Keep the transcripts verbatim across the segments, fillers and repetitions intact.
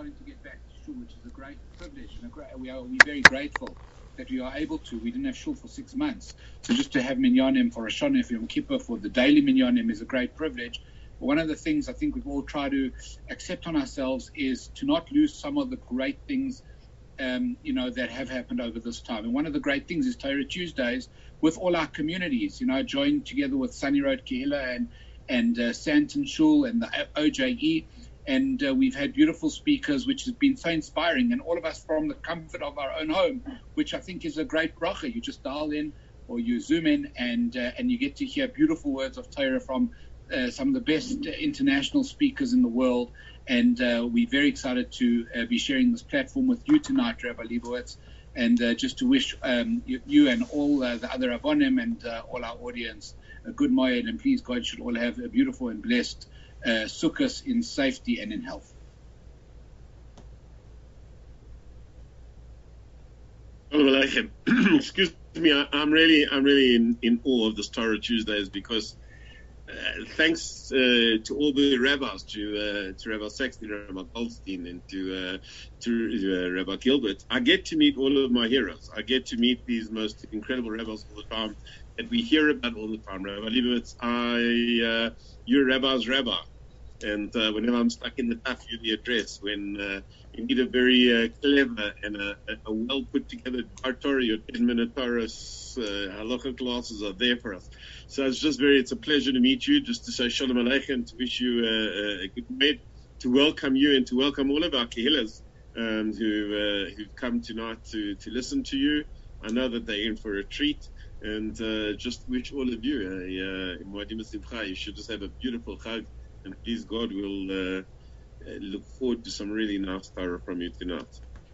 starting to get back to shul, which is a great privilege, and a great, we are we're very grateful that we are able to. We didn't have shul for six months, so just to have minyanim for Rosh Hashanah, for Yom Kippur, for the daily minyanim is a great privilege. But one of the things I think we've all tried to accept on ourselves is to not lose some of the great things, um, you know, that have happened over this time. And one of the great things is Torah Tuesdays with all our communities, you know, joined together with Sunny Road Kehillah and and uh, Santon Shul and the O J E. And uh, we've had beautiful speakers, which has been so inspiring. And all of us from the comfort of our own home, which I think is a great bracha. You just dial in or you zoom in and uh, and you get to hear beautiful words of Torah from uh, some of the best international speakers in the world. And uh, we're very excited to uh, be sharing this platform with you tonight, Rabbi Leibowitz. And uh, just to wish um, you, you and all uh, the other Rabbonim and uh, all our audience a good Moed. And please, God should all have a beautiful and blessed Uh, Sukkot in safety and in health. Excuse me, I, I'm really, I'm really in, in awe of this Torah Tuesdays because uh, thanks uh, to all the rabbis, to uh, to Rabbi Sexton, Rabbi Goldstein, and to uh, to uh, Rabbi Gilbert, I get to meet all of my heroes. I get to meet these most incredible rabbis all the time that we hear about all the time. Rabbi Leibowitz, I, uh, you're Rabbi's rabbi. And uh, whenever I'm stuck in the tough, you're the address. When uh, you need a very uh, clever and a, a well put together Torah, your ten minute Torah uh, halacha classes are there for us. So it's just very, it's a pleasure to meet you, just to say shalom aleichem, to wish you uh, a good night, to welcome you and to welcome all of our kehillas um, who, uh, who've come tonight to, to listen to you. I know that they're in for a treat. And uh, just wish all of you a Moedim Simcha. You should just have a beautiful Chag. And please, God, will uh, look forward to some really nice Torah from you tonight.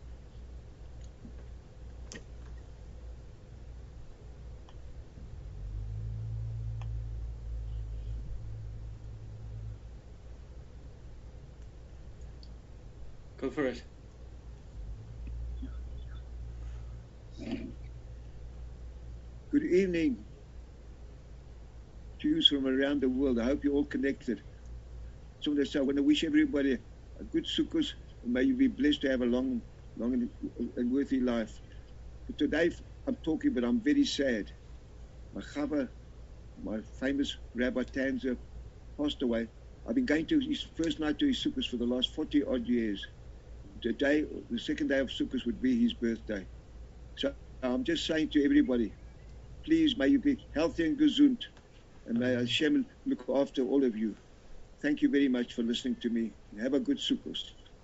Go for it. Good evening, Jews from around the world. I hope you're all connected. So I want to wish everybody a good Sukkot, and may you be blessed to have a long, long and, and worthy life. But today I'm talking, but I'm very sad. My Chava, my famous Rabbi Tanzer, passed away. I've been going to his first night to his Sukkot for the last forty odd years. Today, the second day of Sukkot would be his birthday. So I'm just saying to everybody, please may you be healthy and gesund, and may Hashem look after all of you. Thank you very much for listening to me. Have a good Sukkot.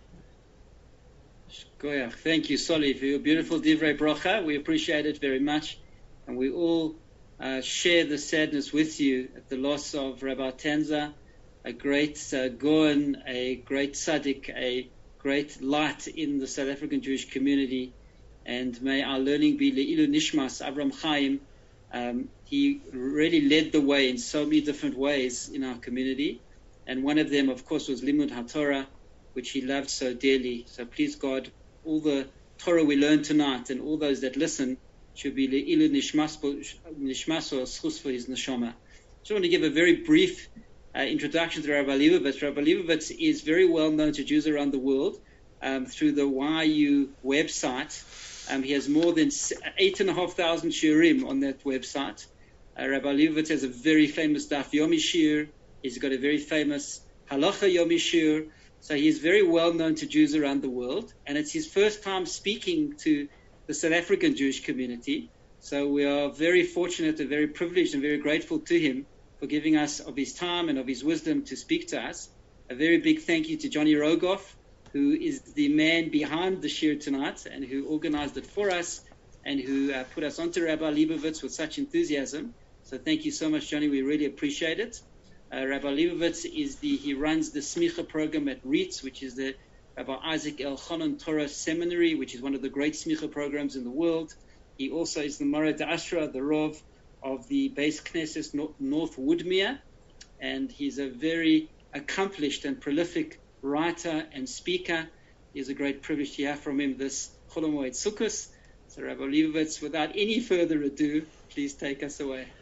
Shkoyach. Thank you, Soli, for your beautiful divrei bracha. We appreciate it very much. And we all uh, share the sadness with you at the loss of Rabbi Tanzer, a great uh, Goan, a great tzaddik, a great light in the South African Jewish community. And may our learning be Le'ilu Nishmas, Avram Chaim. Um, he really led the way in so many different ways in our community. And one of them, of course, was Limud HaTorah, which he loved so dearly. So please, God, all the Torah we learn tonight and all those that listen should be Le'ilu Nishmas or Schus for his Neshama. So I want to give a very brief uh, introduction to Rabbi Leibowitz. Rabbi Leibowitz is very well known to Jews around the world um, through the Y U website. Um, he has more than eight and a half thousand shiurim on that website. Uh, Rabbi Leibowitz has a very famous Daf Yomi Shir. He's got a very famous Halacha Yomi Shir. So he's very well known to Jews around the world. And it's his first time speaking to the South African Jewish community. So we are very fortunate and very privileged and very grateful to him for giving us of his time and of his wisdom to speak to us. A very big thank you to Johnny Rogoff, who is the man behind the shir tonight and who organized it for us and who uh, put us onto Rabbi Leibowitz with such enthusiasm. So thank you so much, Johnny. We really appreciate it. Uh, Rabbi Leibowitz is the, he runs the Smicha program at REITS, which is the Rabbi Isaac Elchanan Torah Seminary, which is one of the great Smicha programs in the world. He also is the Mara D'Ashra, the Rav of the Beis Knesset North Woodmere, and he's a very accomplished and prolific writer and speaker. It's a great privilege to hear from him this Chol Hamoed Sukkos. So Rabbi Leibowitz, without any further ado, please take us away.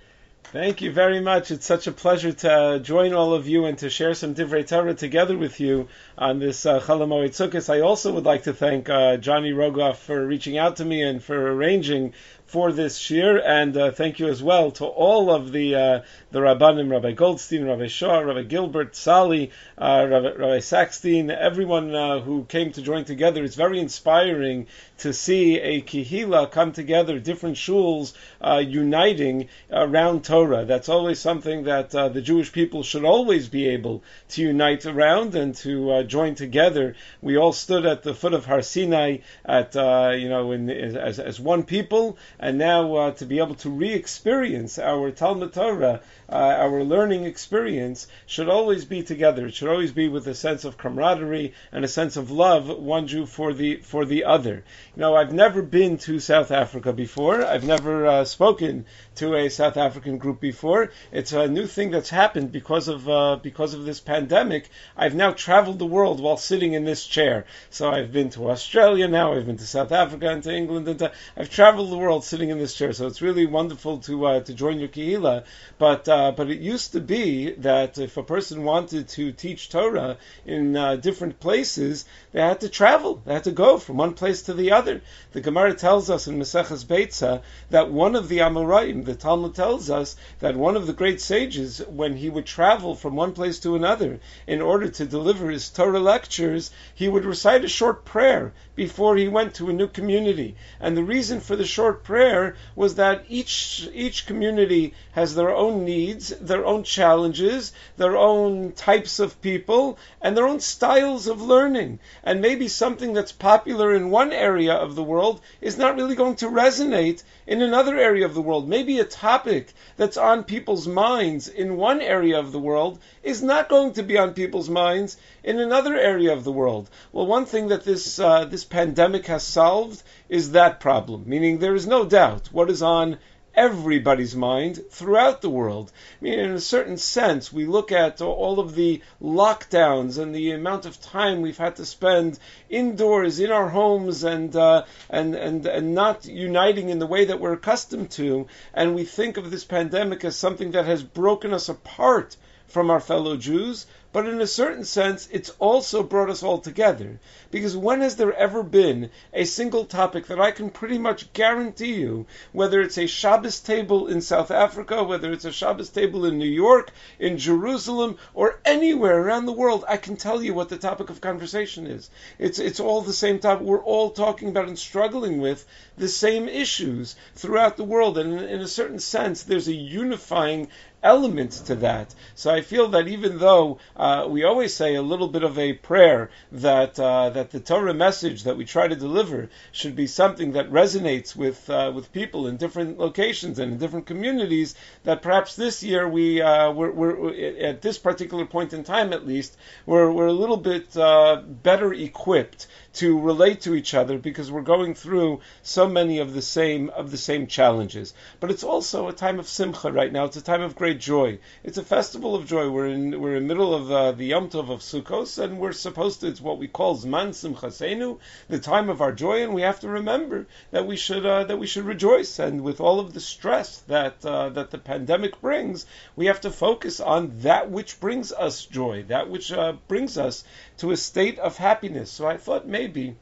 Thank you very much. It's such a pleasure to uh, join all of you and to share some Divrei Torah together with you on this uh, Chol HaMoed Sukkos. I also would like to thank uh, Johnny Rogoff for reaching out to me and for arranging for this shir, and uh, thank you as well to all of the uh, the Rabbanim, Rabbi Goldstein, Rabbi Shaw, Rabbi Gilbert, Sally, uh, Rabbi, Rabbi Sackstein, everyone uh, who came to join together. It's very inspiring to see a kihila come together, different shuls uh, uniting around Torah. That's always something that uh, the Jewish people should always be able to unite around and to uh, join together. We all stood at the foot of Har Sinai at uh, you know in, as as one people. And now uh, to be able to re-experience our Talmud Torah, uh, our learning experience, should always be together. It should always be with a sense of camaraderie and a sense of love, one Jew for the for the other. You know, I've never been to South Africa before. I've never uh, spoken to a South African group before. It's a new thing that's happened because of uh, because of this pandemic. I've now traveled the world while sitting in this chair. So I've been to Australia now. I've been to South Africa and to England. And to, I've traveled the world sitting in this chair. So it's really wonderful to uh, to join your kehila. But uh, but it used to be that if a person wanted to teach Torah in uh, different places, they had to travel. They had to go from one place to the other. The Gemara tells us in Maseches Beitza that one of the Amoraim, the Talmud tells us that one of the great sages, when he would travel from one place to another in order to deliver his Torah lectures, he would recite a short prayer before he went to a new community. And the reason for the short prayer was that each each community has their own needs, their own challenges, their own types of people, and their own styles of learning. And maybe something that's popular in one area of the world is not really going to resonate in another area of the world. Maybe a topic that's on people's minds in one area of the world is not going to be on people's minds in another area of the world. Well, one thing that this uh, this pandemic has solved is that problem, meaning there is no doubt what is on everybody's mind throughout the world. I mean, in a certain sense, we look at all of the lockdowns and the amount of time we've had to spend indoors in our homes and uh, and and and not uniting in the way that we're accustomed to, and we think of this pandemic as something that has broken us apart from our fellow Jews. But in a certain sense, it's also brought us all together. Because when has there ever been a single topic that I can pretty much guarantee you, whether it's a Shabbos table in South Africa, whether it's a Shabbos table in New York, in Jerusalem, or anywhere around the world, I can tell you what the topic of conversation is. It's it's all the same topic. We're all talking about and struggling with the same issues throughout the world. And in, in a certain sense, there's a unifying element to that. So I feel that even though uh, we always say a little bit of a prayer that uh, that the Torah message that we try to deliver should be something that resonates with uh, with people in different locations and in different communities, that perhaps this year we uh, we're, we're at this particular point in time at least we're we're a little bit uh, better equipped to relate to each other because we're going through so many of the same of the same challenges. But it's also a time of simcha right now. It's a time of great joy. It's a festival of joy. We're in we're in the middle of uh, the Yom Tov of Sukkos, and we're supposed to. It's what we call Zman Simchasenu, the time of our joy, and we have to remember that we should uh, that we should rejoice. And with all of the stress that uh, that the pandemic brings, we have to focus on that which brings us joy, that which uh, brings us to a state of happiness. So I thought maybe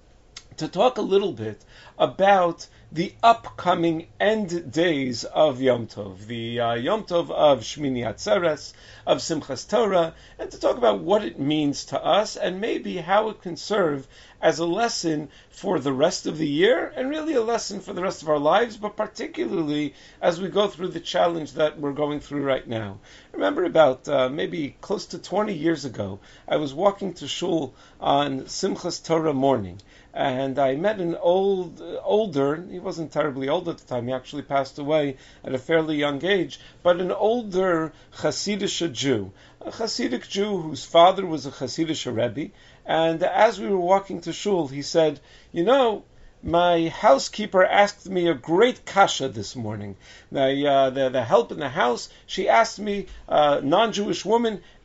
to talk a little bit about the upcoming end days of Yom Tov, the uh, Yom Tov of Shmini Atzeres, of Simchas Torah, and to talk about what it means to us and maybe how it can serve as a lesson for the rest of the year and really a lesson for the rest of our lives, but particularly as we go through the challenge that we're going through right now. Remember about uh, maybe close to twenty years ago, I was walking to shul on Simchas Torah morning, and I met an old, older, he wasn't terribly old at the time, he actually passed away at a fairly young age, but an older Hasidic Jew, a Hasidic Jew whose father was a Hasidic Rebbe, and as we were walking to shul, he said, you know, my housekeeper asked me a great kasha this morning. The, uh, the, the help in the house, she asked me, a uh, non-Jewish woman,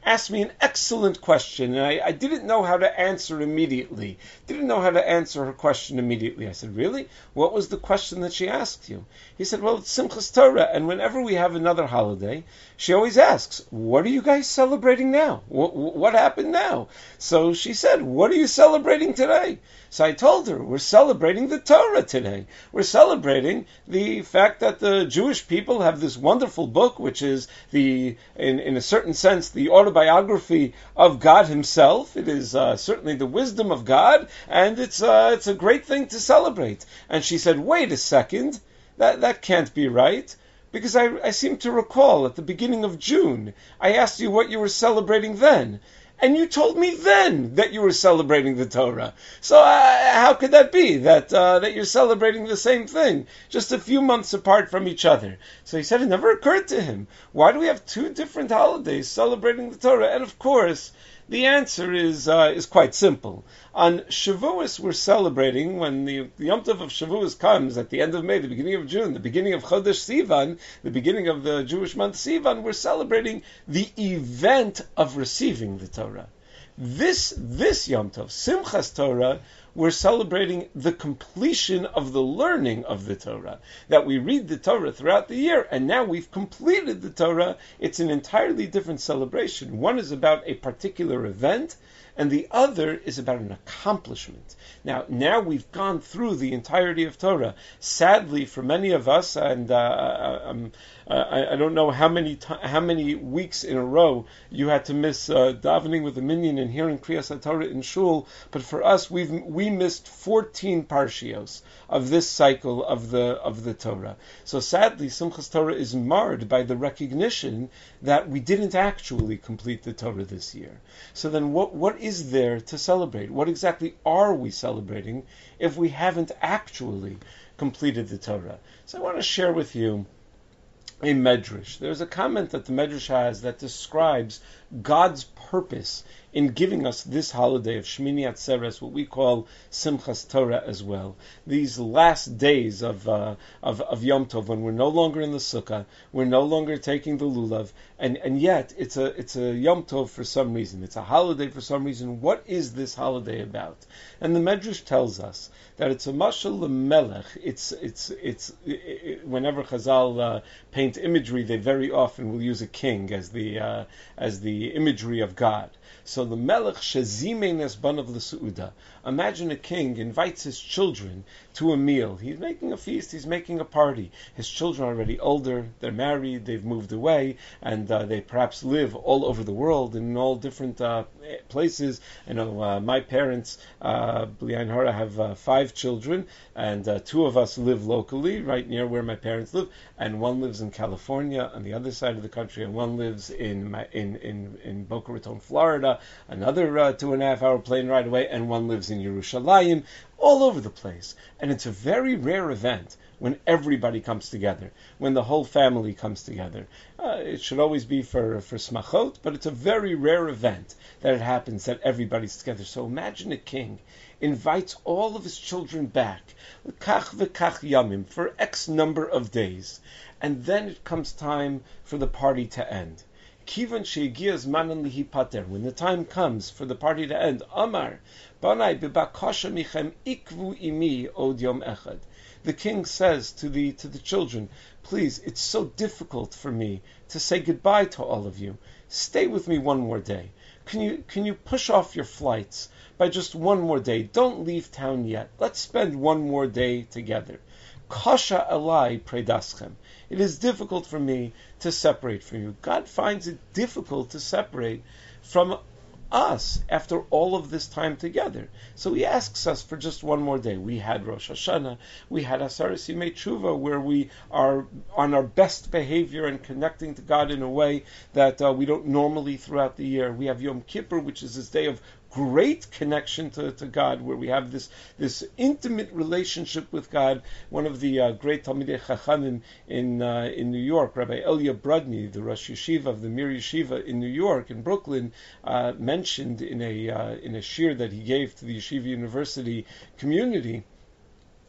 asked me an excellent question, and I, I didn't know how to answer immediately. Didn't know how to answer her question immediately. I said, really? What was the question that she asked you? He said, well, it's Simchas Torah, and whenever we have another holiday, she always asks, what are you guys celebrating now? What, what happened now? So she said, what are you celebrating today? So I told her, we're celebrating the Torah today. We're celebrating the fact that the Jewish people have this wonderful book, which is the, in, in a certain sense, the autobiography of God himself. It is uh, certainly the wisdom of God, and it's uh, it's a great thing to celebrate. And she said, wait a second, that, that can't be right. Because I, I seem to recall at the beginning of June, I asked you what you were celebrating then. And you told me then that you were celebrating the Torah. So uh, how could that be, that uh, that you're celebrating the same thing, just a few months apart from each other? So he said it never occurred to him. Why do we have two different holidays celebrating the Torah? And of course, the answer is uh, is quite simple. On Shavuos, we're celebrating, when the, the Yom Tov of Shavuos comes at the end of May, the beginning of June, the beginning of Chodesh Sivan, the beginning of the Jewish month Sivan, we're celebrating the event of receiving the Torah. This, this Yom Tov, Simchas Torah, we're celebrating the completion of the learning of the Torah. That we read the Torah throughout the year, and now we've completed the Torah. It's an entirely different celebration. One is about a particular event, and the other is about an accomplishment. Now, now we've gone through the entirety of Torah. Sadly, for many of us, and uh, um, uh, I, I don't know how many t- how many weeks in a row you had to miss uh, davening with the minyan and hearing Kriyas HaTorah in shul, but for us, we've we missed fourteen parshios of this cycle of the of the Torah. So sadly, Simchas Torah is marred by the recognition that we didn't actually complete the Torah this year. So then, what what is there to celebrate? What exactly are we celebrating if we haven't actually completed the Torah? So I want to share with you a medrash. There's a comment that the medrash has that describes God's purpose in giving us this holiday of Shmini Atzeres, what we call Simchas Torah as well. These last days of, uh, of of Yom Tov, when we're no longer in the Sukkah, we're no longer taking the lulav, and, and yet it's a it's a Yom Tov for some reason. It's a holiday for some reason. What is this holiday about? And the Medrash tells us that it's a mashal lemelech. It's it's it's it, whenever Chazal uh, paint imagery, they very often will use a king as the uh, as the imagery of God. So the melech shezimei nesbanav l'seuda. Imagine a king invites his children to a meal. He's making a feast. He's making a party. His children are already older. They're married. They've moved away, and uh, they perhaps live all over the world in all different uh, places. I know uh, my parents, uh, B'li'ayin hara, have uh, five children, and uh, two of us live locally, right near where my parents live, and one lives in California on the other side of the country, and one lives in in in, in Boca Raton, Florida, another uh, two and a half hour plane ride away, and one lives in Yerushalayim, all over the place. And it's a very rare event when everybody comes together, when the whole family comes together. Uh, it should always be for, for smachot, but it's a very rare event that it happens that everybody's together. So imagine a king invites all of his children back, kach v'kach yamim, for X number of days, and then it comes time for the party to end. Kivan she'egia zmanan lihipater, when the time comes for the party to end, Amar, banai b'bakasha michem ikvu imi od yom echad. The king says to the to the children, please, it's so difficult for me to say goodbye to all of you. Stay with me one more day. Can you can you push off your flights by just one more day? Don't leave town yet. Let's spend one more day together. Kasha alai predaschem. It is difficult for me to separate from you. God finds it difficult to separate from us after all of this time together. So he asks us for just one more day. We had Rosh Hashanah, we had Asaras Yimei Tshuva, where we are on our best behavior and connecting to God in a way that uh, we don't normally throughout the year. We have Yom Kippur, which is this day of great connection to, to God, where we have this this intimate relationship with God. One of the uh, great Talmidei Chachamim in uh, in New York, Rabbi Elia Brudny, the Rosh Yeshiva of the Mir Yeshiva in New York, in Brooklyn, uh, mentioned in a uh, in a shir that he gave to the Yeshiva University community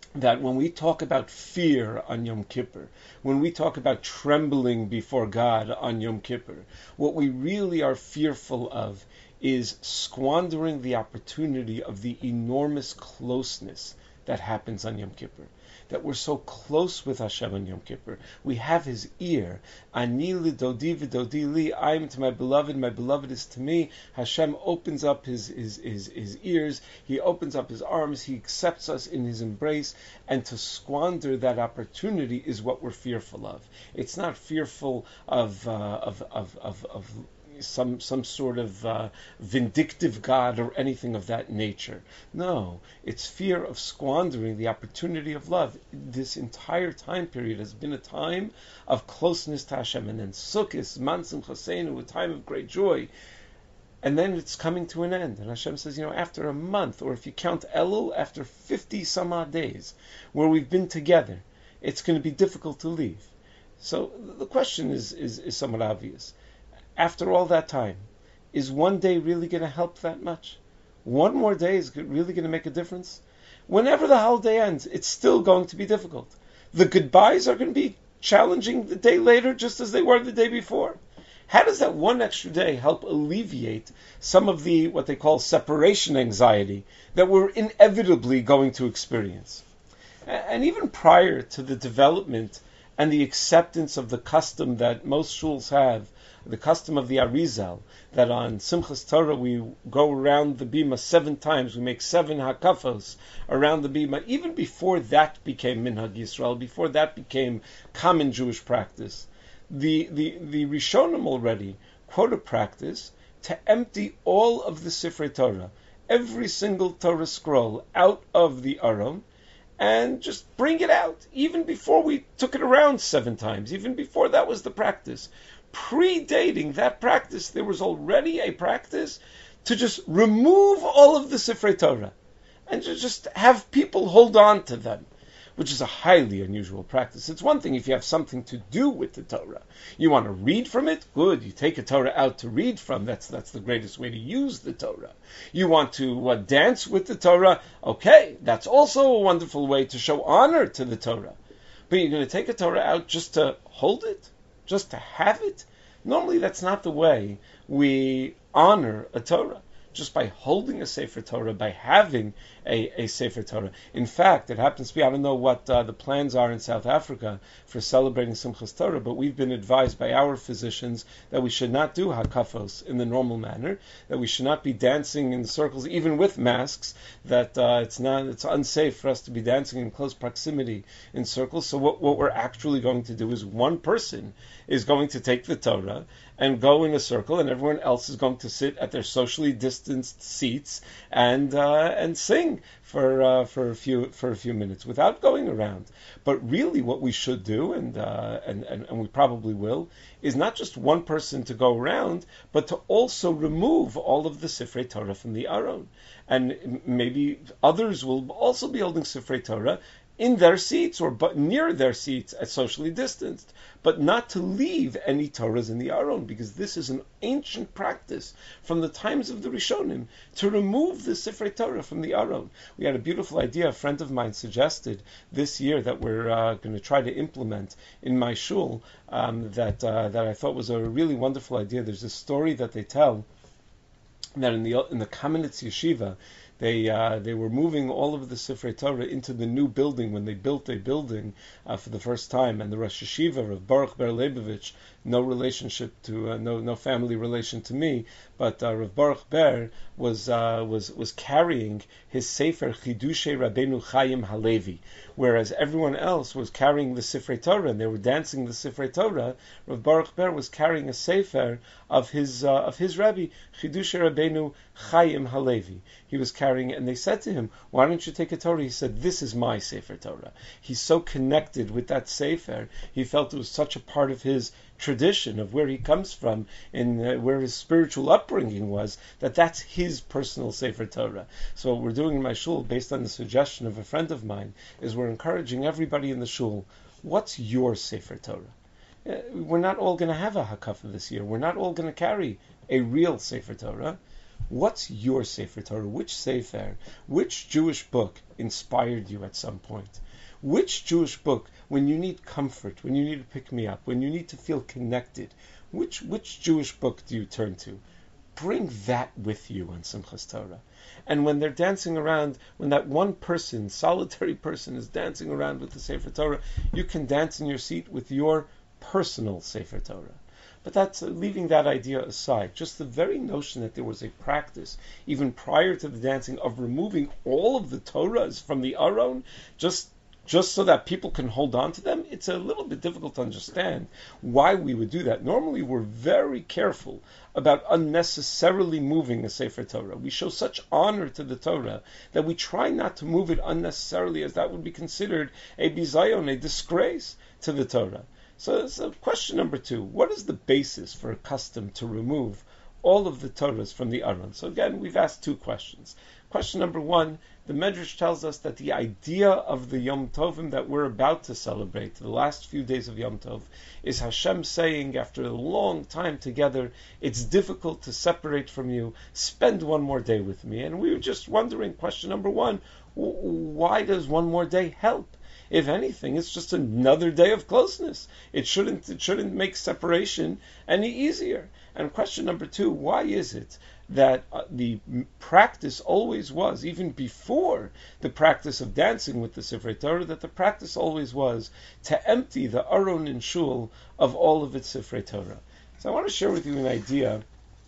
that when we talk about fear on Yom Kippur, when we talk about trembling before God on Yom Kippur, what we really are fearful of is squandering the opportunity of the enormous closeness that happens on Yom Kippur. That we're so close with Hashem on Yom Kippur. We have His ear. Ani lidodi v'dodi li. I am to my beloved, my beloved is to me. Hashem opens up his, his, his, his ears. He opens up His arms. He accepts us in His embrace. And to squander that opportunity is what we're fearful of. It's not fearful of uh, of, of, of, of some some sort of uh, vindictive God or anything of that nature. No, it's fear of squandering the opportunity of love. This entire time period has been a time of closeness to Hashem, and then Sukkot, Man Simchas Seinu, a time of great joy. And then it's coming to an end. And Hashem says, you know, after a month, or if you count Elul, after fifty some odd days, where we've been together, it's going to be difficult to leave. So the question is, is, is somewhat obvious. After all that time, is one day really going to help that much? One more day is really going to make a difference? Whenever the holiday ends, it's still going to be difficult. The goodbyes are going to be challenging the day later, just as they were the day before. How does that one extra day help alleviate some of the, what they call separation anxiety, that we're inevitably going to experience? And even prior to the development and the acceptance of the custom that most shuls have, the custom of the Arizal, that on Simchas Torah we go around the bima seven times, we make seven hakafos around the bima. Even before that became Minhag Yisrael, before that became common Jewish practice, the the the Rishonim already quote a practice to empty all of the Sifrei Torah, every single Torah scroll, out of the Aron, and just bring it out, even before we took it around seven times, even before that was the practice. Predating that practice, there was already a practice to just remove all of the Sifrei Torah and to just have people hold on to them, which is a highly unusual practice. It's one thing if you have something to do with the Torah. You want to read from it? Good. You take a Torah out to read from. That's that's the greatest way to use the Torah. You want to uh, dance with the Torah? Okay, that's also a wonderful way to show honor to the Torah. But you're going to take a Torah out just to hold it? Just to have it? Normally that's not the way we honor a Torah. Just by holding a Sefer Torah, by having a, a Sefer Torah. In fact, it happens to be, I don't know what uh, the plans are in South Africa for celebrating Simchas Torah, but we've been advised by our physicians that we should not do hakafos in the normal manner, that we should not be dancing in circles, even with masks, that uh, it's not, it's unsafe for us to be dancing in close proximity in circles. So what, what we're actually going to do is one person is going to take the Torah and go in a circle, and everyone else is going to sit at their socially distanced seats and uh, and sing for uh, for a few for a few minutes without going around. But really, what we should do, and uh, and, and and we probably will, is not just one person to go around, but to also remove all of the Sifrei Torah from the Aron, and maybe others will also be holding Sifrei Torah in their seats or but near their seats at socially distanced, but not to leave any Torahs in the Aron, because this is an ancient practice from the times of the Rishonim to remove the Sifrei Torah from the Aron. We had a beautiful idea a friend of mine suggested this year that we're uh, going to try to implement in my shul um, that uh, that I thought was a really wonderful idea. There's a story that they tell that in the in the Kamenetz Yeshiva, They uh, they were moving all of the Sifrei Torah into the new building when they built a building uh, for the first time, and the Rosh Yeshiva of Baruch Ber Leibovich, no relationship to uh, no no family relation to me, but uh, Rav Baruch Ber was uh, was was carrying his Sefer Chidushei Rabbeinu Chaim Halevi, whereas everyone else was carrying the Sifrei Torah and they were dancing the Sifrei Torah. Rav Baruch Ber was carrying a Sefer of his uh, of his Rabbi Chidushei Rabbeinu Chaim Halevi. He was carrying it, and they said to him, "Why don't you take a Torah?" He said, "This is my Sefer Torah." He's so connected with that Sefer. He felt it was such a part of his tradition, of where he comes from, and uh, where his spiritual upbringing was, that that's his personal Sefer Torah. So what we're doing in my shul, based on the suggestion of a friend of mine, is we're encouraging everybody in the shul, what's your Sefer Torah? Uh, we're not all going to have a hakafa this year. We're not all going to carry a real Sefer Torah. What's your Sefer Torah? Which Sefer, which Jewish book inspired you at some point? Which Jewish book, when you need comfort, when you need to pick me up, when you need to feel connected, which which Jewish book do you turn to? Bring that with you on Simchas Torah. And when they're dancing around, when that one person, solitary person, is dancing around with the Sefer Torah, you can dance in your seat with your personal Sefer Torah. But that's uh, leaving that idea aside. Just the very notion that there was a practice, even prior to the dancing, of removing all of the Torahs from the Aron, just just so that people can hold on to them, it's a little bit difficult to understand why we would do that. Normally, we're very careful about unnecessarily moving a Sefer Torah. We show such honor to the Torah that we try not to move it unnecessarily, as that would be considered a bizayon, a disgrace to the Torah. So, so question number two, what is the basis for a custom to remove all of the Torahs from the Aron? So again, we've asked two questions. Question number one, the Medrash tells us that the idea of the Yom Tovim that we're about to celebrate, the last few days of Yom Tov, is Hashem saying, after a long time together, it's difficult to separate from you, spend one more day with me. And we were just wondering, question number one, why does one more day help? If anything, it's just another day of closeness. It shouldn't it shouldn't make separation any easier. And question number two, why is it that uh, the practice always was, even before the practice of dancing with the Sefer Torah, that the practice always was to empty the Aron and Shul of all of its Sefer Torah? So I want to share with you an idea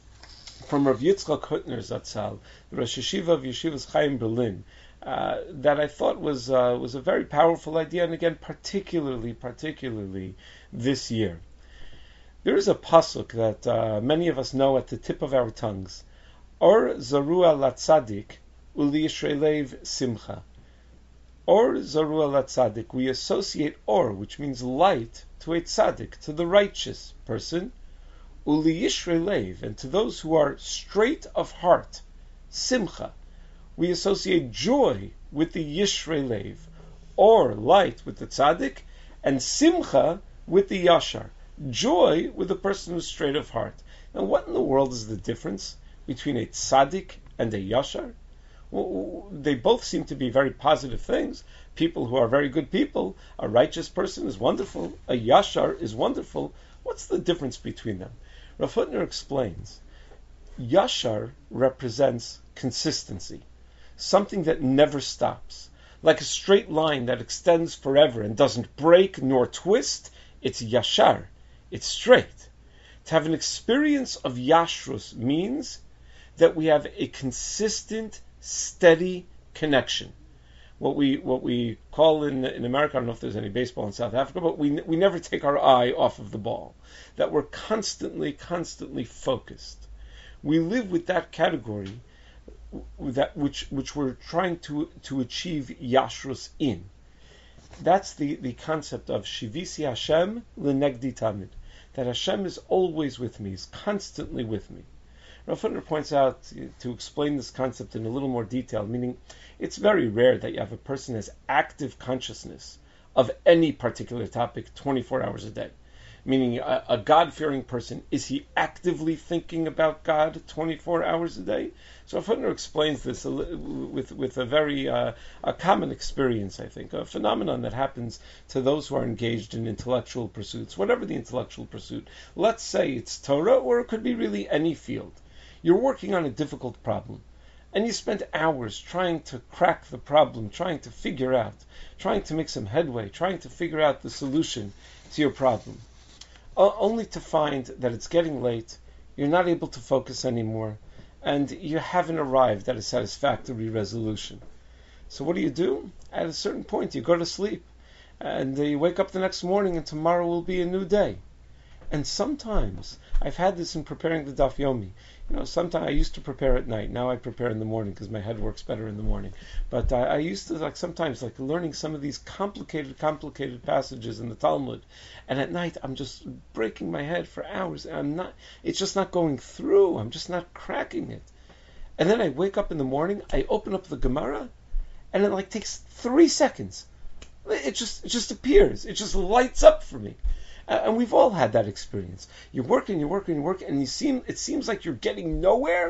from Rav Yitzchak Hutner Zatzal, the Rosh Yeshiva of Yeshivas Chaim Berlin, uh, that I thought was uh, was a very powerful idea, and again, particularly, particularly this year. There is a pasuk that uh, many of us know at the tip of our tongues. Or zarua latzadik uli yisraelev simcha. Or zarua latzadik. We associate or, which means light, to a tzaddik, to the righteous person. Uli yisraelev, and to those who are straight of heart, simcha. We associate joy with the yisraelev, or light with the tzaddik, and simcha with the yashar. Joy with a person who's straight of heart. Now, what in the world is the difference between a tzaddik and a yashar? Well, they both seem to be very positive things. People who are very good people. A righteous person is wonderful. A yashar is wonderful. What's the difference between them? Rav Hutner explains. Yashar represents consistency, something that never stops. Like a straight line that extends forever and doesn't break nor twist, it's yashar. It's straight. To have an experience of yashrus means that we have a consistent, steady connection. What we what we call in in America, I don't know if there's any baseball in South Africa, but we we never take our eye off of the ball. That we're constantly, constantly focused. We live with that category, that which which we're trying to to achieve yashrus in. That's the, the concept of Shivisi Hashem L'negdi Tamid. That Hashem is always with me, is constantly with me. Rav Hutner points out to, to explain this concept in a little more detail, meaning it's very rare that you have a person who has active consciousness of any particular topic twenty-four hours a day. Meaning a, a God-fearing person, is he actively thinking about God twenty-four hours a day? So Rav Hutner explains this a, with with a very uh, a common experience, I think, a phenomenon that happens to those who are engaged in intellectual pursuits, whatever the intellectual pursuit. Let's say it's Torah, or it could be really any field. You're working on a difficult problem, and you spend hours trying to crack the problem, trying to figure out, trying to make some headway, trying to figure out the solution to your problem. Only to find that it's getting late, you're not able to focus anymore, and you haven't arrived at a satisfactory resolution. So what do you do? At a certain point, you go to sleep, and you wake up the next morning, and tomorrow will be a new day. And sometimes, I've had this in preparing the Daf Yomi. You know, sometimes I used to prepare at night. Now I prepare in the morning because my head works better in the morning. But I, I used to like sometimes like learning some of these complicated, complicated passages in the Talmud. And at night I'm just breaking my head for hours. And I'm not. It's just not going through. I'm just not cracking it. And then I wake up in the morning. I open up the Gemara, and it like takes three seconds. It just it just appears. It just lights up for me. And we've all had that experience. You work and you work and you work, and you seem it seems like you're getting nowhere,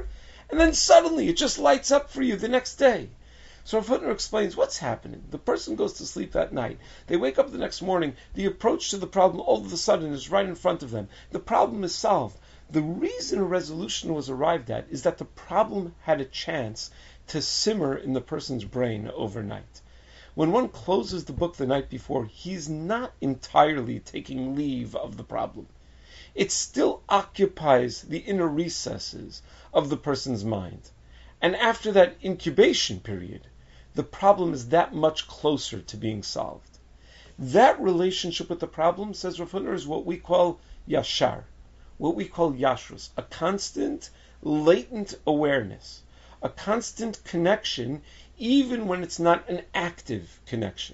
and then suddenly it just lights up for you the next day. So Rav Hutner explains what's happening. The person goes to sleep that night. They wake up the next morning. The approach to the problem all of a sudden is right in front of them. The problem is solved. The reason a resolution was arrived at is that the problem had a chance to simmer in the person's brain overnight. When one closes the book the night before, he's not entirely taking leave of the problem. It still occupies the inner recesses of the person's mind. And after that incubation period, the problem is that much closer to being solved. That relationship with the problem, says Rav Hutner, is what we call yashar, what we call yashrus, a constant, latent awareness, a constant connection, even when it's not an active connection.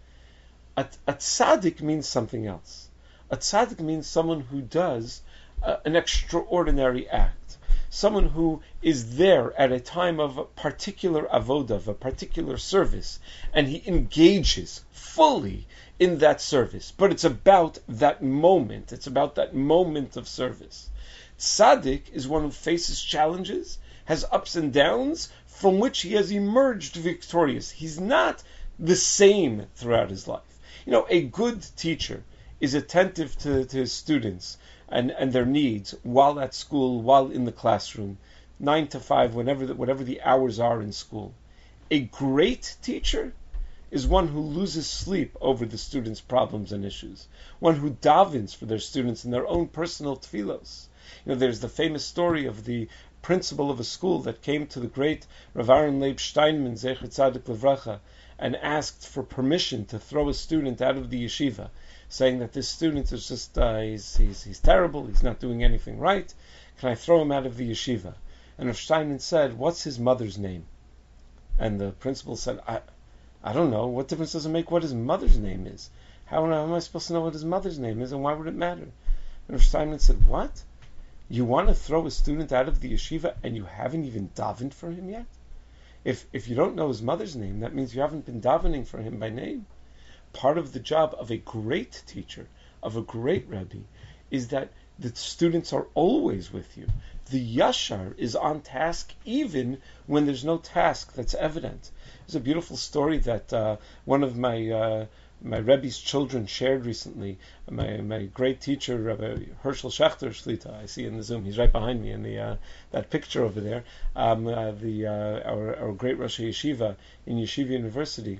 A, a tzaddik means something else. A tzaddik means someone who does uh, an extraordinary act. Someone who is there at a time of a particular avodah, of a particular service, and he engages fully in that service. But it's about that moment. It's about that moment of service. Tzaddik is one who faces challenges, has ups and downs, from which he has emerged victorious. He's not the same throughout his life. You know, a good teacher is attentive to, to his students and, and their needs while at school, while in the classroom, nine to five, whenever the, whatever the hours are in school. A great teacher is one who loses sleep over the students' problems and issues, one who davens for their students in their own personal tefillos. You know, there's the famous story of the principal of a school that came to the great Rav Aaron Leib Steinman, Zecher Tzadik Levracha, and asked for permission to throw a student out of the yeshiva, saying that this student is just, uh, he's, he's, he's terrible, he's not doing anything right, can I throw him out of the yeshiva? And Rav Steinman said, what's his mother's name? And the principal said, I I don't know, what difference does it make what his mother's name is? How, how am I supposed to know what his mother's name is, and why would it matter? And Rav Steinman said, what? You want to throw a student out of the yeshiva and you haven't even davened for him yet? If if you don't know his mother's name, that means you haven't been davening for him by name. Part of the job of a great teacher, of a great Rebbe, is that the students are always with you. The yashar is on task even when there's no task that's evident. There's a beautiful story that uh, one of my uh, my Rebbe's children shared recently. My my great teacher, Rabbi Herschel Schachter Shlita, I see in the Zoom. He's right behind me in the uh, that picture over there. Um, uh, the uh, our our great Rosh Yeshiva in Yeshiva University,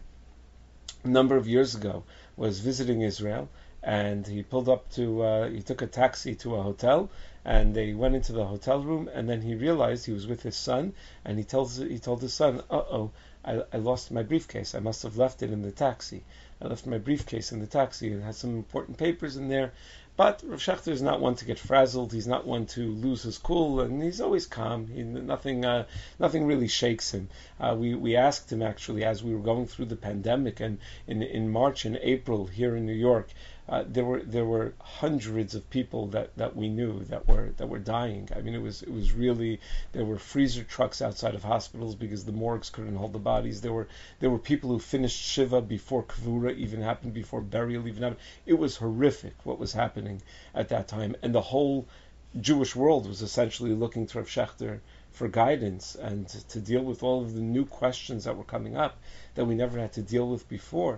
a number of years ago, was visiting Israel, and he pulled up to uh, he took a taxi to a hotel, and they went into the hotel room, and then he realized he was with his son, and he tells he told his son, "Uh oh, I, I lost my briefcase. I must have left it in the taxi. I left my briefcase in the taxi. It has some important papers in there." But Rav Schachter is not one to get frazzled. He's not one to lose his cool, and he's always calm. He, nothing, uh, nothing really shakes him. Uh, we we asked him actually as we were going through the pandemic, and in in March and April here in New York, uh, there were there were hundreds of people that, that we knew that were that were dying. I mean, it was it was really, there were freezer trucks outside of hospitals because the morgues couldn't hold the bodies. There were there were people who finished Shiva before Kvura even happened, before burial even happened. It was horrific what was happening at that time, and the whole Jewish world was essentially looking to Rav Schachter for guidance and to deal with all of the new questions that were coming up that we never had to deal with before.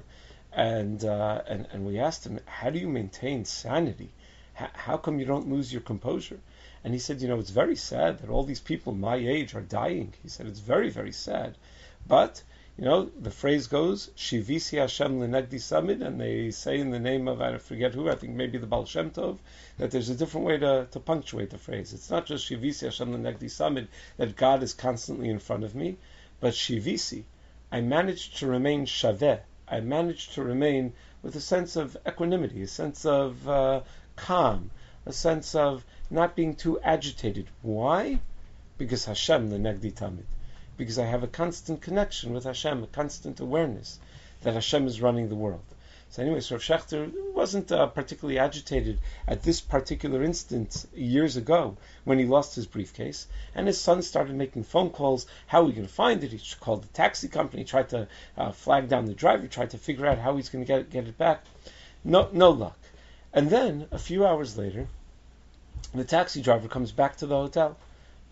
And uh, and and we asked him, how do you maintain sanity? H- how come you don't lose your composure? And he said, you know, it's very sad that all these people my age are dying. He said, it's very, very sad. But, you know, the phrase goes, Shivisi Hashem Lenegdi Samid, and they say in the name of, I forget who, I think maybe the Baal Shem Tov, that there's a different way to, to punctuate the phrase. It's not just Shivisi Hashem Lenegdi Samid, that God is constantly in front of me, but Shivisi, I managed to remain Shaveh. I managed to remain with a sense of equanimity, a sense of uh, calm, a sense of not being too agitated. Why? Because Hashem Lenegdi Tamid. Because I have a constant connection with Hashem, a constant awareness that Hashem is running the world. So anyway, so Rav Schachter wasn't uh, particularly agitated at this particular instant years ago when he lost his briefcase, and his son started making phone calls. How are we going to find it? He called the taxi company, tried to uh, flag down the driver, tried to figure out how he's going to get get it back. No, no luck. And then a few hours later, the taxi driver comes back to the hotel.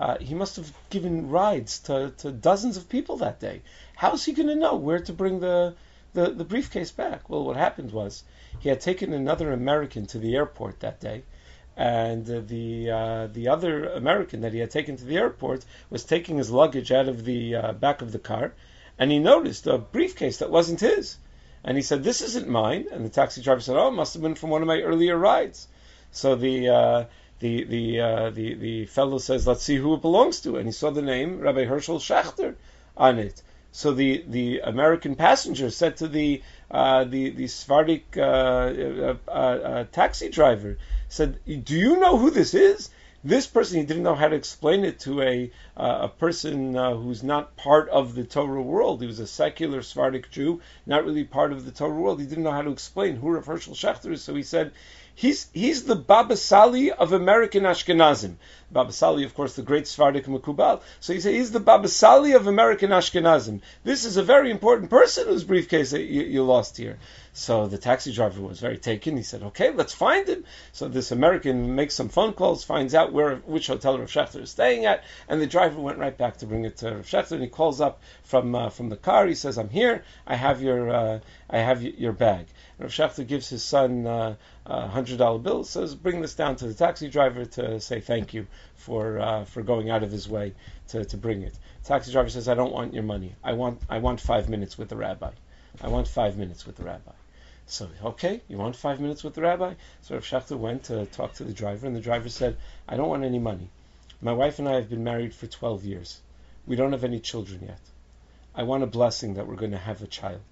uh, he must have given rides to, to dozens of people that day. How's he going to know where to bring the, the, the briefcase back? Well, what happened was he had taken another American to the airport that day, and uh, the uh, the other American that he had taken to the airport was taking his luggage out of the uh, back of the car, and he noticed a briefcase that wasn't his. And he said, "This isn't mine." And the taxi driver said, "Oh, it must have been from one of my earlier rides." So the uh, the the uh, the the fellow says, "Let's see who it belongs to." And he saw the name Rabbi Herschel Schachter on it. So the, the American passenger said to the uh, the the Sephardic uh, uh, uh, uh, taxi driver, said, "Do you know who this is?" This person, he didn't know how to explain it to a uh, a person uh, who's not part of the Torah world. He was a secular Sephardic Jew, not really part of the Torah world. He didn't know how to explain who Rav Herschel Schachter is, so he said, He's he's the Baba Sali of American Ashkenazim. Baba Sali, of course, the great Sephardic Mekubal. So he said he's the Baba Sali of American Ashkenazim. This is a very important person whose briefcase that you, you lost here. So the taxi driver was very taken. He said, "Okay, let's find him." So this American makes some phone calls, finds out where which hotel Rav Schachter is staying at, and the driver went right back to bring it to Rav Schachter. And he calls up from uh, from the car. He says, "I'm here. I have your uh, I have y- your bag." Rav Schachter gives his son uh, a hundred dollar bill. Says, "Bring this down to the taxi driver to say thank you for uh, for going out of his way to, to bring it." The taxi driver says, "I don't want your money. I want I want five minutes with the rabbi. I want five minutes with the rabbi." So, okay, you want five minutes with the rabbi? So Rav Schachter went to talk to the driver, and the driver said, "I don't want any money. My wife and I have been married for twelve years. We don't have any children yet. I want a blessing that we're going to have a child."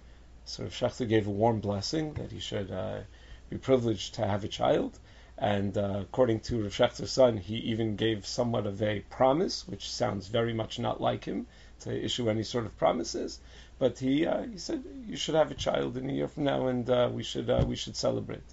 So Rav Schachter gave a warm blessing that he should uh, be privileged to have a child. And uh, according to Rav Schachter's son, he even gave somewhat of a promise, which sounds very much not like him to issue any sort of promises. But he uh, he said, "You should have a child in a year from now, and uh, we should uh, we should celebrate."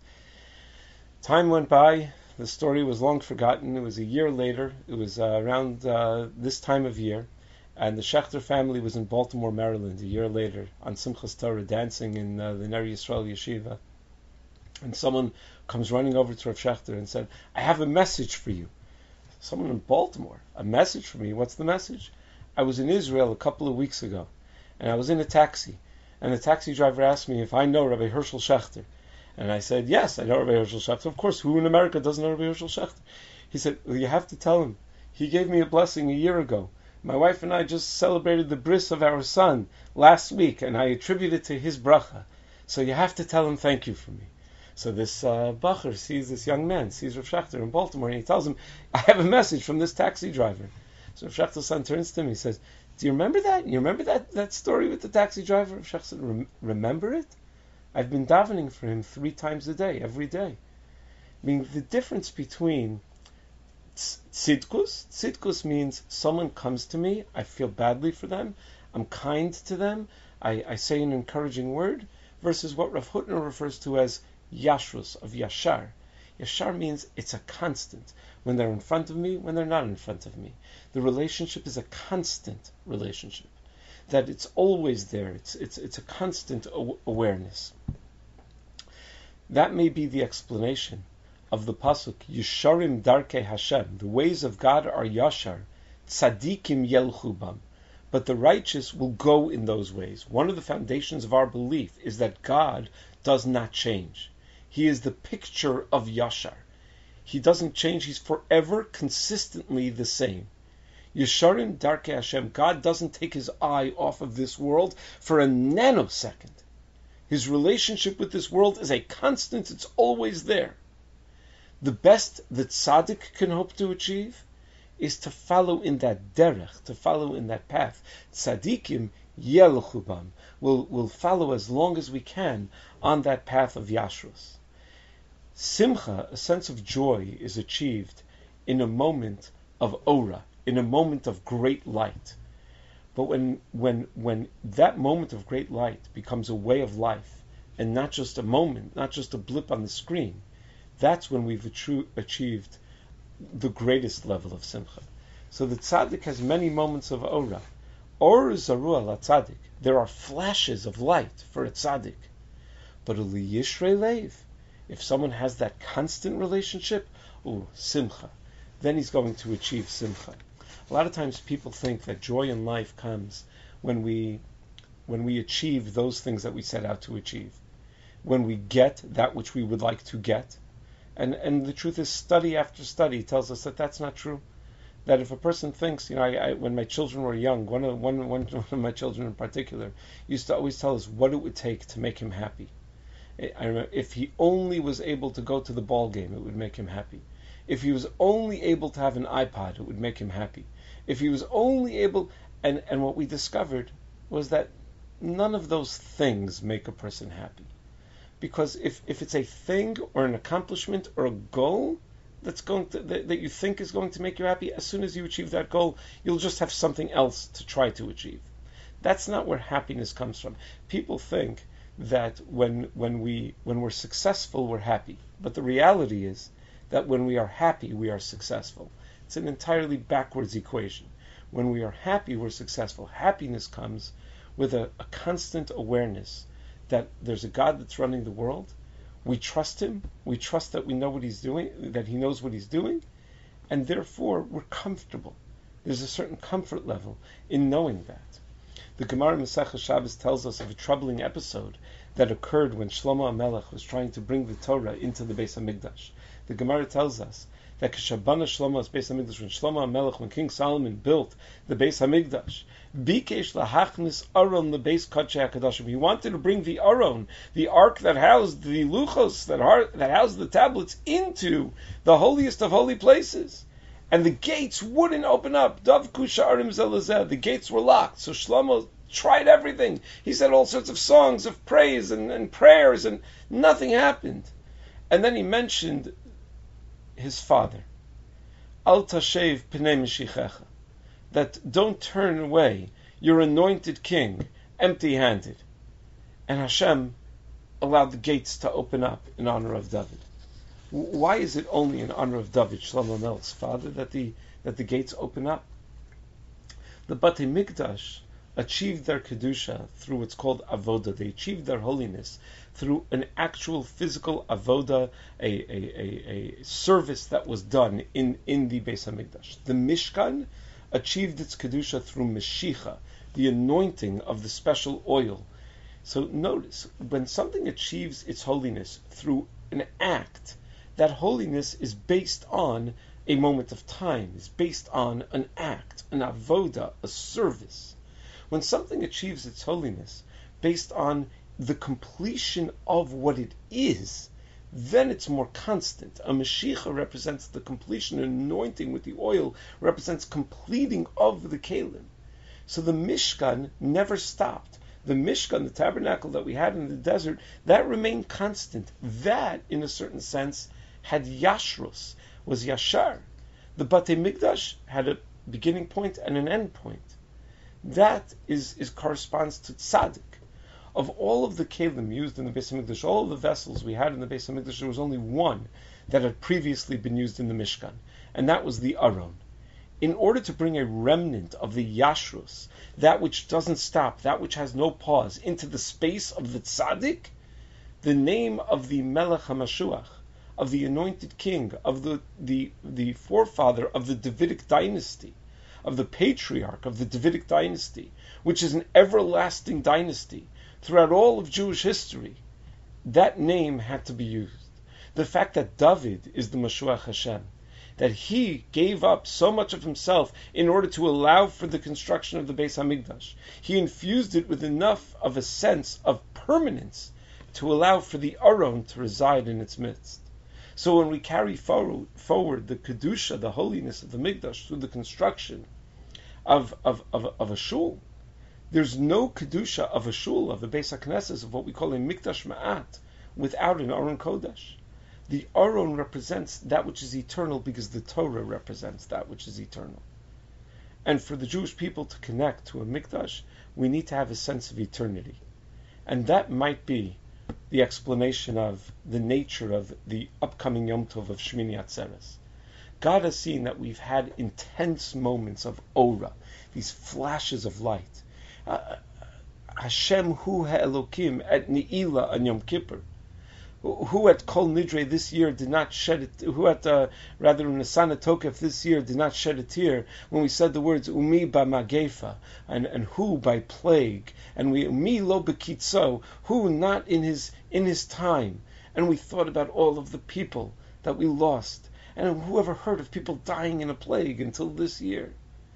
Time went by. The story was long forgotten. It was a year later. It was uh, around uh, this time of year, and the Schachter family was in Baltimore, Maryland, a year later on Simchas Torah, dancing in uh, the Ner Yisrael Yeshiva. And someone comes running over to Rav Schachter and said, "I have a message for you." Someone in Baltimore, a message for me? What's the message? "I was in Israel a couple of weeks ago, and I was in a taxi, and the taxi driver asked me if I know Rabbi Herschel Schachter. And I said, yes, I know Rabbi Herschel Schachter. Of course, who in America doesn't know Rabbi Herschel Schachter?" He said, "Well, you have to tell him. He gave me a blessing a year ago. My wife and I just celebrated the bris of our son last week, and I attribute it to his bracha. So you have to tell him thank you for me." So this uh, bacher sees this young man, sees Rav Schachter in Baltimore, and he tells him, "I have a message from this taxi driver." So Rav Schachter's son turns to him, he says, "Do you remember that? You remember that, that story with the taxi driver?" Rav Schachter said, Rem- "Remember it? I've been davening for him three times a day, every day." I mean, the difference between tzidkus, tzidkus means someone comes to me, I feel badly for them, I'm kind to them, I, I say an encouraging word, versus what Rav Hutner refers to as yashrus, of yashar. Yashar means it's a constant. When they're in front of me, when they're not in front of me. The relationship is a constant relationship. That it's always there. It's it's it's a constant aw- awareness. That may be the explanation of the pasuk Yisharim Darkei Hashem. The ways of God are yashar, tzadikim yelchu bam. But the righteous will go in those ways. One of the foundations of our belief is that God does not change. He is the picture of yashar. He doesn't change. He's forever consistently the same. Yesharim Darkei Hashem. God doesn't take his eye off of this world for a nanosecond. His relationship with this world is a constant. It's always there. The best that tzaddik can hope to achieve is to follow in that derech, to follow in that path. Tzaddikim yelchu bam. We'll, we'll follow as long as we can on that path of Yashrus. Simcha, a sense of joy, is achieved in a moment of ora, in a moment of great light. But when when when that moment of great light becomes a way of life, and not just a moment, not just a blip on the screen, that's when we've atru- achieved the greatest level of simcha. So the tzaddik has many moments of ora. Or zaru ala tzaddik. There are flashes of light for a tzaddik. But a liyishrei leiv, if someone has that constant relationship, oh, simcha, then he's going to achieve simcha. A lot of times people think that joy in life comes when we when we achieve those things that we set out to achieve, when we get that which we would like to get. And and the truth is, study after study tells us that that's not true. That if a person thinks, you know, I, I, when my children were young, one of, one, one, one of my children in particular used to always tell us what it would take to make him happy. I remember, if he only was able to go to the ball game, it would make him happy. If he was only able to have an iPod, it would make him happy. If he was only able, and, and what we discovered was that none of those things make a person happy. Because if, if it's a thing or an accomplishment or a goal that's going to, that, that you think is going to make you happy, as soon as you achieve that goal, you'll just have something else to try to achieve. That's not where happiness comes from. People think that when when we when we're successful, we're happy. But the reality is that when we are happy, we are successful. It's an entirely backwards equation. When we are happy, we're successful. Happiness comes with a, a constant awareness that there's a God that's running the world. We trust him. We trust that we know what he's doing, that he knows what he's doing, and therefore we're comfortable. There's a certain comfort level in knowing that. The Gemara in Masechah Shabbos tells us of a troubling episode that occurred when Shlomo HaMelech was trying to bring the Torah into the Beis HaMikdash. The Gemara tells us that Keshabana Shlomo's Beis HaMikdash, when Shlomo HaMelech, when King Solomon built the Beis HaMikdash, Bikesh lahachnis Aron lebeis Kodshei HaKadoshim. He wanted to bring the Aron, the ark that housed the luchos, that, har- that housed the tablets, into the holiest of holy places. And the gates wouldn't open up. Davku sha'arim zelazeh. The gates were locked. So Shlomo tried everything. He said all sorts of songs of praise and, and prayers, and nothing happened. And then he mentioned his father. Al tashev pnei mishichecha. That don't turn away your anointed king empty-handed. And Hashem allowed the gates to open up in honor of David. Why is it only in honor of David, Shlomo HaMelech's father, that the that the gates open up? The Batei Mikdash achieved their kedusha through what's called avoda. They achieved their holiness through an actual physical avoda, a, a, a, a service that was done in, in the Beis HaMikdash. The Mishkan achieved its kedusha through Meshicha, the anointing of the special oil. So notice, when something achieves its holiness through an act, that holiness is based on a moment of time, is based on an act, an avoda, a service. When something achieves its holiness based on the completion of what it is, then it's more constant. A Mashiach represents the completion, an anointing with the oil represents completing of the Kalim. So the Mishkan never stopped. The Mishkan, the tabernacle that we had in the desert, that remained constant. That, in a certain sense, had Yashrus, was Yashar. The Batei Mikdash had a beginning point and an end point. That is, is corresponds to Tzaddik. Of all of the kelim used in the Beis HaMikdash, all of the vessels we had in the Beis HaMikdash, there was only one that had previously been used in the Mishkan, and that was the Aron. In order to bring a remnant of the Yashrus, that which doesn't stop, that which has no pause, into the space of the Tzaddik, the name of the Melech HaMashuach, of the anointed king, of the, the, the forefather of the Davidic dynasty, of the patriarch of the Davidic dynasty, which is an everlasting dynasty throughout all of Jewish history, that name had to be used. The fact that David is the Mashuach Hashem, that he gave up so much of himself in order to allow for the construction of the Beis HaMikdash, he infused it with enough of a sense of permanence to allow for the Aron to reside in its midst. So when we carry forward, forward the Kedusha, the holiness of the Mikdash, through the construction of, of, of, of a shul, there's no Kedusha of a shul, of the Beis HaKnesses, of what we call a Mikdash Ma'at, without an Aron Kodesh. The Aron represents that which is eternal because the Torah represents that which is eternal. And for the Jewish people to connect to a Mikdash, we need to have a sense of eternity. And that might be the explanation of the nature of the upcoming Yom Tov of Shmini Atzeres. God has seen that we've had intense moments of Ora, these flashes of light. Uh, Hashem hu ha'elokim et ni'ila on Yom Kippur. Who at Kol Nidre this year did not shed it? Who at uh, rather in Nisana Tokef this year did not shed a tear when we said the words Umi ba Magefa and and who by plague and we Umi lo bekitzo, who not in his in his time, and we thought about all of the people that we lost, and who ever heard of people dying in a plague until this year?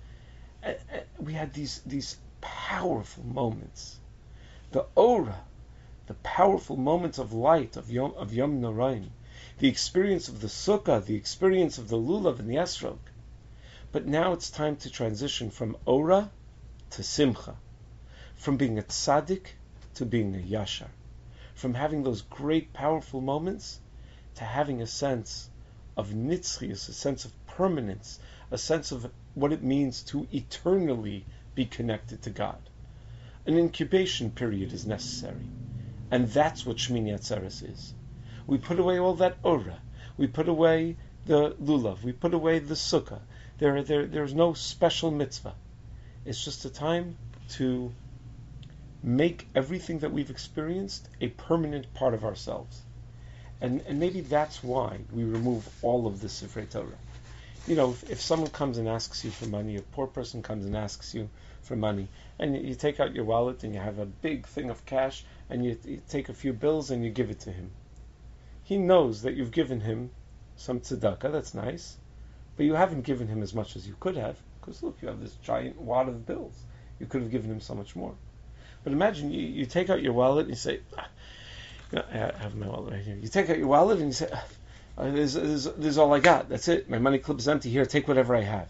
We had these these powerful moments, the Ora. The powerful moments of light of Yom, of Yom Noraim, the experience of the Sukkah, the experience of the Lulav and the Esrog. But now it's time to transition from Ora to Simcha, from being a tzaddik to being a yashar, from having those great powerful moments to having a sense of nitzchius, a sense of permanence, a sense of what it means to eternally be connected to God. An incubation period is necessary. And that's what Shmini Atzeres is. We put away all that Ora. We put away the Lulav. We put away the Sukkah. There, there, there's no special mitzvah. It's just a time to make everything that we've experienced a permanent part of ourselves. And, and maybe that's why we remove all of the Sifrei Torah. You know, if, if someone comes and asks you for money, a poor person comes and asks you for money, and you, you take out your wallet and you have a big thing of cash, and you, you take a few bills and you give it to him. He knows that you've given him some tzedakah, that's nice, but you haven't given him as much as you could have, because look, you have this giant wad of bills. You could have given him so much more. But imagine you, you take out your wallet and you say, ah, you know, I have my wallet right here. You take out your wallet and you say, ah, this, this, this is all I got, that's it, my money clip is empty, here, take whatever I have.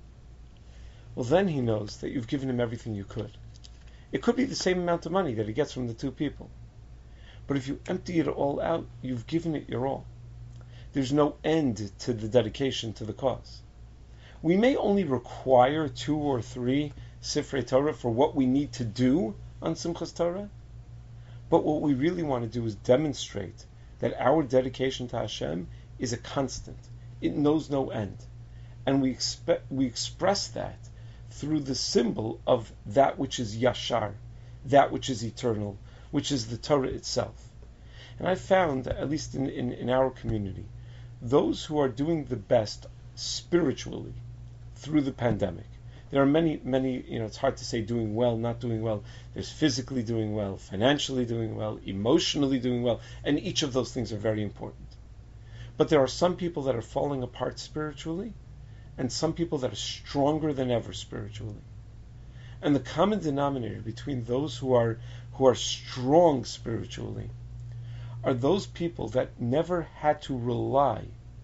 Well, then he knows that you've given him everything you could. It could be the same amount of money that he gets from the two people. But if you empty it all out, you've given it your all. There's no end to the dedication to the cause. We may only require two or three Sifrei Torah for what we need to do on Simchas Torah, but what we really want to do is demonstrate that our dedication to Hashem is a constant. It knows no end. And we expect, we express that through the symbol of that which is Yashar, that which is eternal, which is the Torah itself. And I found, at least in, in, in our community, those who are doing the best spiritually through the pandemic. There are many, many, you know, it's hard to say doing well, not doing well. There's physically doing well, financially doing well, emotionally doing well, and each of those things are very important. But there are some people that are falling apart spiritually, and some people that are stronger than ever spiritually. And the common denominator between those who are who are strong spiritually are those people that never had to rely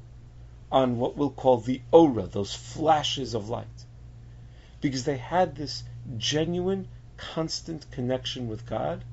on what we'll call the aura, those flashes of light, because they had this genuine, constant connection with God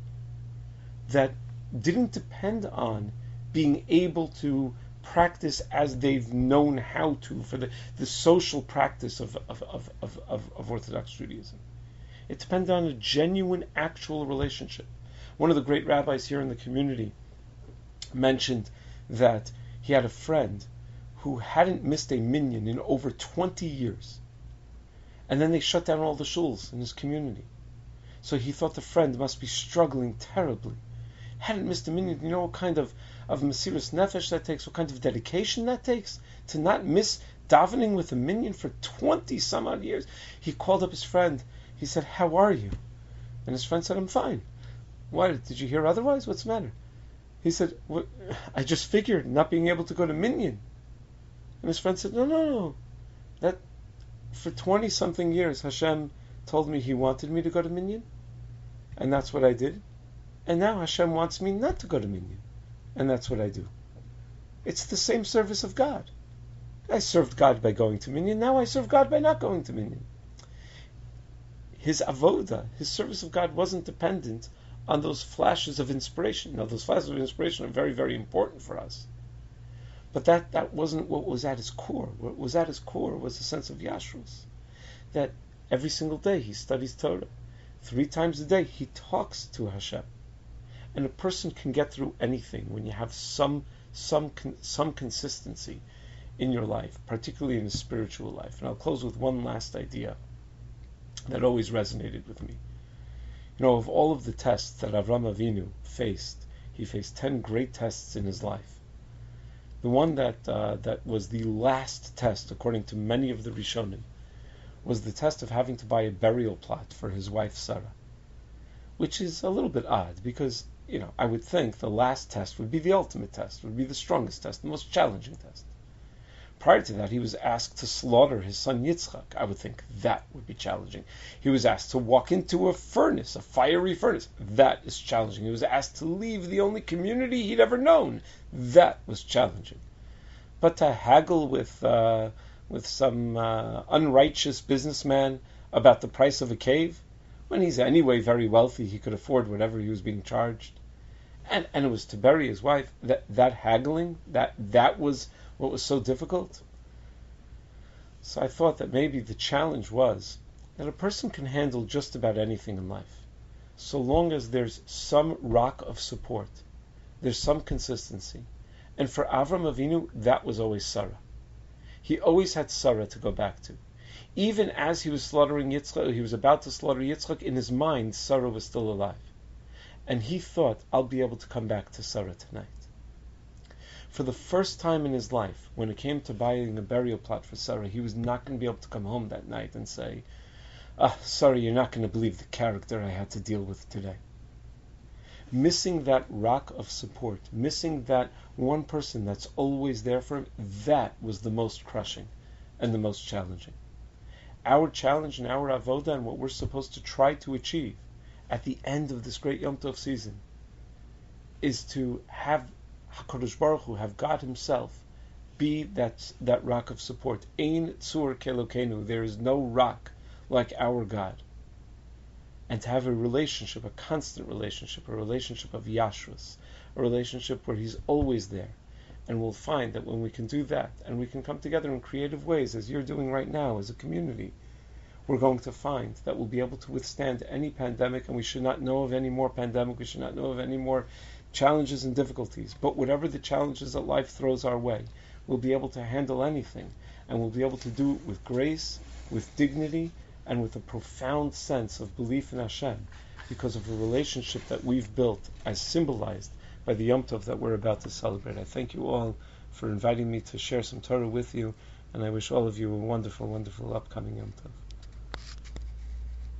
that didn't depend on being able to practice as they've known how to for the, the social practice of, of, of, of, of, of Orthodox Judaism. It depended on a genuine, actual relationship. One of the great rabbis here in the community mentioned that he had a friend who hadn't missed a minyan in over twenty years. And then they shut down all the shuls in his community. So he thought the friend must be struggling terribly. Hadn't missed a minyan. You know what kind of of Mesiras Nefesh that takes, what kind of dedication that takes, to not miss davening with a minyan for twenty some odd years. He called up his friend. He said, "How are you?" And his friend said, "I'm fine." "Why? Did you hear otherwise? What's the matter?" He said, "I just figured not being able to go to minyan." And his friend said, "No, no, no. That for twenty something years, Hashem told me He wanted me to go to minyan, and that's what I did. And now Hashem wants me not to go to minyan, and that's what I do. It's the same service of God. I served God by going to minyan. Now I serve God by not going to minyan." His avoda, his service of God, wasn't dependent on those flashes of inspiration. Now, those flashes of inspiration are very, very important for us. But that, that wasn't what was at his core. What was at his core was a sense of Yashrus. That every single day he studies Torah. Three times a day he talks to Hashem. And a person can get through anything when you have some some some consistency in your life, particularly in a spiritual life. And I'll close with one last idea that always resonated with me. You know, of all of the tests that Avram Avinu faced, he faced ten great tests in his life. The one that uh, that was the last test, according to many of the Rishonim, was the test of having to buy a burial plot for his wife Sarah, which is a little bit odd because, you know, I would think the last test would be the ultimate test, would be the strongest test, the most challenging test. Prior to that, he was asked to slaughter his son Yitzchak. I would think that would be challenging. He was asked to walk into a furnace, a fiery furnace. That is challenging. He was asked to leave the only community he'd ever known. That was challenging. But to haggle with uh, with some uh, unrighteous businessman about the price of a cave, when he's anyway very wealthy, he could afford whatever he was being charged. And and it was to bury his wife. That that haggling, that that was what was so difficult. So I thought that maybe the challenge was that a person can handle just about anything in life, so long as there's some rock of support, there's some consistency. And for Avram Avinu, that was always Sarah. He always had Sarah to go back to. Even as he was slaughtering Yitzchak, he was about to slaughter Yitzchak, in his mind, Sarah was still alive. And he thought, I'll be able to come back to Sarah tonight. For the first time in his life, when it came to buying a burial plot for Sarah, he was not going to be able to come home that night and say, ah, sorry, you're not going to believe the character I had to deal with today. Missing that rock of support, missing that one person that's always there for him, that was the most crushing and the most challenging. Our challenge and our avoda and what we're supposed to try to achieve at the end of this great Yom Tov season is to have HaKadosh Baruch Hu, have God Himself, be that that rock of support. Ein tzur kelokenu, there is no rock like our God. And to have a relationship, a constant relationship, a relationship of Yashrus, a relationship where He's always there. And we'll find that when we can do that, and we can come together in creative ways, as you're doing right now as a community, we're going to find that we'll be able to withstand any pandemic, and we should not know of any more pandemic, we should not know of any more challenges and difficulties. But whatever the challenges that life throws our way, we'll be able to handle anything, and we'll be able to do it with grace, with dignity, and with a profound sense of belief in Hashem, because of a relationship that we've built as symbolized by the Yom Tov that we're about to celebrate. I thank you all for inviting me to share some Torah with you, and I wish all of you a wonderful, wonderful upcoming Yom Tov.